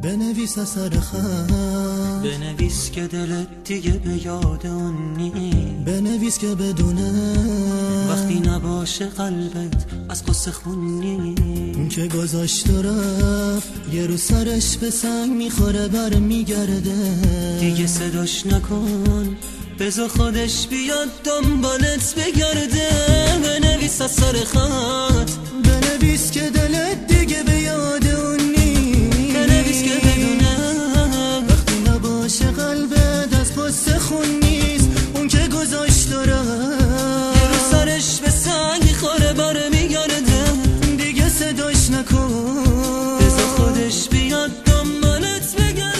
بنویس اثر خط، بنویس که دلت دیگه به یاد اون نیست، بنویس که بدونه وقتی نباشه قلبت از قصه خونی. اون که گذاشت و رفت یه رو سرش به سنگ میخوره برمیگرده، دیگه صداش نکن بذار خودش بیاد دنبالت بگرده. بنویس اثر خط، بنویس که دلت دیگه به یاد اون نیست، بنویس که بدونه وقتی نباشه قلبت از قصه خون نیست. اون که گذاشت و رفت یه رو سرش به سنگ میخوره برمیگرده، دیگه صداش نکن بذار خودش بیاد دنبالت بگرده.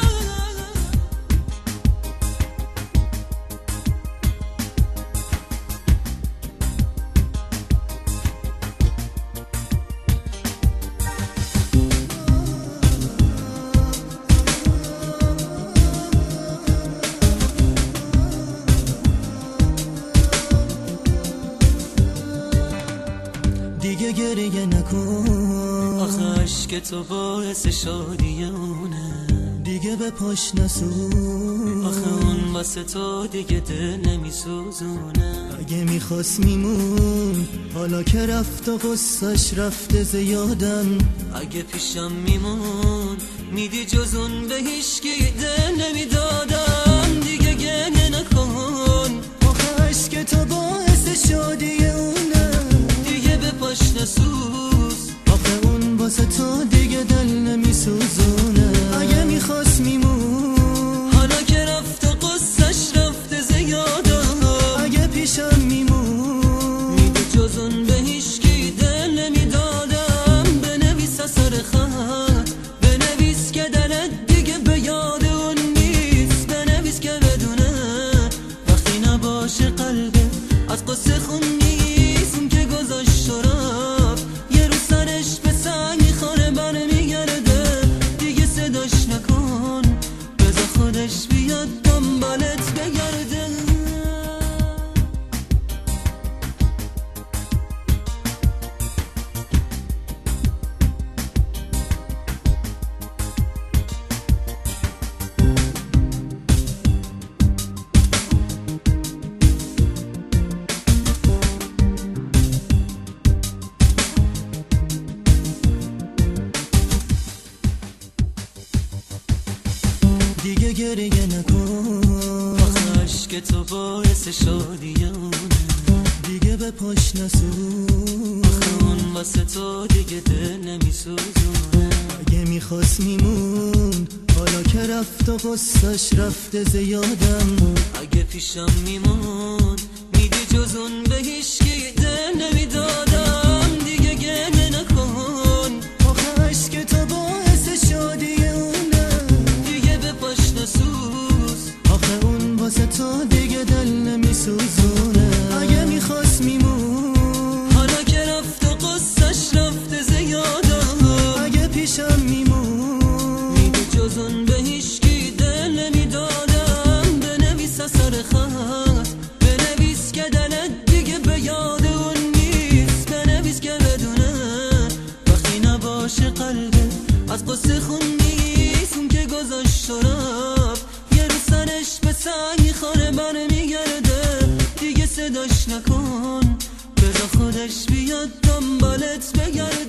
دیگه گریه نکن، آخه عشق تو باعث شادی اونه، دیگه به پاش نسون، آخه اون واسه تو دیگه دل نمیسوزونه. اگه میخواست میمون حالا که رفت و قصهش رفته زیادم، اگه پیشم میمون میدی جز اون به هیچکی دل نمیدادم. دیگه گریه نکن، آخه عشق تو باعث شادی اونه، دیگه به پاش نسوز، آخه اون واسه تو دیگه دل نمیسوزونه. اگه میخواست میمون حالا که رفت و قصهش رفته زیادم، اگه پیشم میمون میدی جز اون به هیچکی دل نمیدادم. بنویس اثر خط، بنویس که دلت دیگه به یاد اون نیست، بنویس که بدونه وقتی نباشه قلبه از قصه خون نیست. اون که گذاشت و رفت یه رو سرش به سنگ میخوره برمیگرده، دیگه صداش نکن بذار خودش بیاد دنبالت بگرده. دیگه گریه نکن، آخه عشق تو باعث شادی اونه، دیگه به پاش نسون، آخه اون واسه تو دیگه دل نمیسوزونه. اگه میخواست میمون حالا که رفت و قصهش رفته زیادم، اگه پیشم میمون میدی جز اون به هیچکی دل نمیدادم. دیگه گریه نکن، آخه عشق تو باعث شادی اونه، دیگه به پاش نسوز، آخه اون واسه تو دیگه دل نمیسوزونه. اگه میخواست میمون حالا که رفت و قصهش رفته زیادم، اگه پیشم میمون میدی جز اون به هیچکی دل نمیدادم. بنویس اثر خط، بنویس که دلت دیگه به یاد اون نیست، بنویس که بدونه وقتی نباشه قلبه از قصه خون نیست. اون که گذاشت و رفت یه رو سرش به سنگ میخوره برمیگرده، دیگه صداش نکن بذار خودش بیاد دنبالت بگرده.